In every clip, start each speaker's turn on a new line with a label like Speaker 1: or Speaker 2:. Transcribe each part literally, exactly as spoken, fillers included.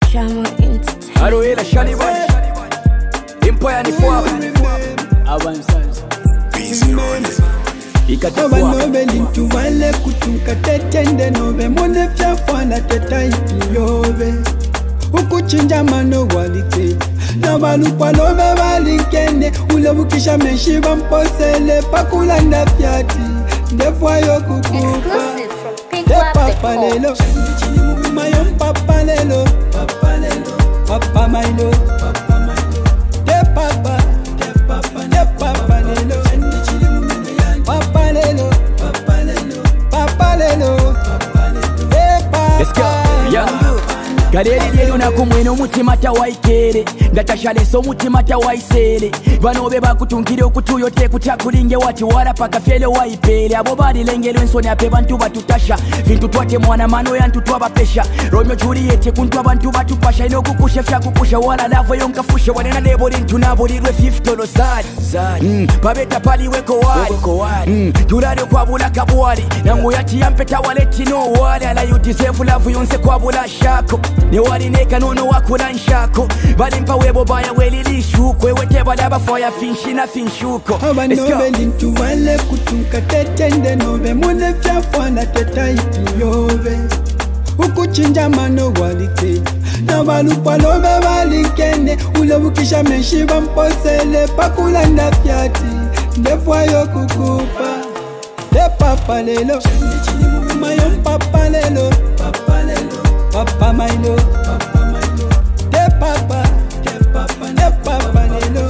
Speaker 1: Shamo Entertainment.
Speaker 2: Aroela Shaliban Empire ni fwa
Speaker 3: Avanzanza
Speaker 4: Aba nobe lintu wale kutunka tetende nobe Mone fya fwana teta ipi yobe Ukuchinja mano walike Nabalukwa lobe walikene Ulebukisha meshiba mposele Pakulanda fyati Ndefwa yo kukupa De papa lelo Mayo papa lelo Papa lelo Papa mailo Papa mailo De papa De papa De papa lelo Papa lelo Papa lelo Papa lelo Papa lelo De papa
Speaker 2: Let's go, yeah. Galeri lyeri unakumwena omutima tawaikere ndatashaleso omutima tawaisere banobe bakutunkire okutuyo tekutakulinge wati wala paka fyele waipere abo balilengero ensoni ape bantu batutasha vintu twate mwana mano yantu twabapesha Romeo Juliet kuntu abantu batupasha ino kukusha fya kukusha wala lavo yonkafusha wanena neboli ntunabulirwe fifty losari mm, babeta paliweko wali mm, tulale kwabula kabwali nangu yati yampeta waleti no wali ala you deserve love yonse kwabula shako Newalineka nono wakula nshako Balimpa webo baya welilishuko Ewete balaba foya finshi na finshuko
Speaker 4: Aba nobe lintu wale kutunka tetende nobe Mone fya fwana teta ipi yobe Ukuchinja mano walike Nabalukwa lobe walikene Ulebukisha meshiba mposele Pakulanda fyati Ndefwa yo kukupa De papa lelo Mayo papa lelo Papa lelo Papa mailo, Papa mailo, De papa, De papa, De papa lelo,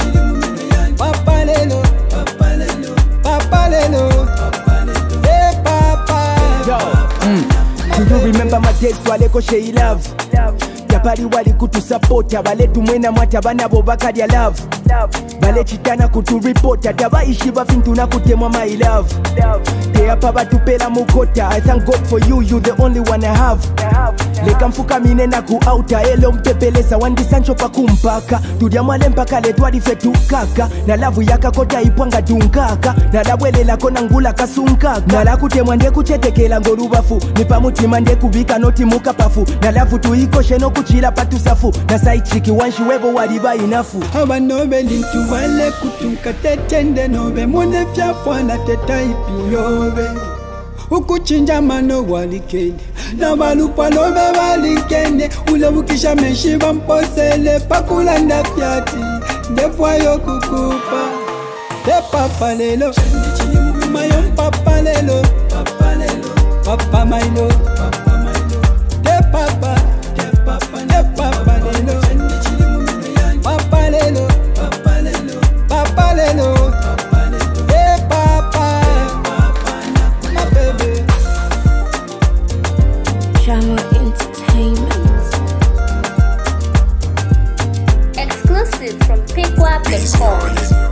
Speaker 4: Papa lelo, Papa lelo, Papa lelo, Papa lelo, De papa.
Speaker 2: Yo, mm. Do you remember my days twaleko shei love? Yapali wali kutusapota bale tumwena mwata banabo bakalya love bale chitana kuturipota tabaishi bafintu na kutemwa my love teapa batupela mukota I thank God for you, you the only one I have leka mfuka minena kuauta elo mpepeleza wandi sancho pakumpaka tudia mwale mpaka letwadi fetu kaka na lavu yaka kota ipwanga dunkaka na labwelela kona ngula kasunkaka na la kutemwa nde kuchetekela ngorubafu nipa mutima nde kubika noti mukapafu na lavu tuikoshe no kuchila patusafu na saichiki wanshi webo waliba inafu
Speaker 4: Aba nobe lintu wale kutunka tetende nobe Mone fya fwana teta ipi yobe Ukuchinja mano walikene Nabalukwa lobe walikene Ulebukisha meshiba mposele Pakulanda fyati Ndefwa yo kukupa De papa lelo Mayo papa lelo Papa lelo Papa mailo Papa mailo De papa De papa De papa lelo Papa lelo Papa lelo Papa lelo Papa lelo De papa My baby
Speaker 1: Shamo Entertainment.
Speaker 5: Exclusive from Pick Up the Call.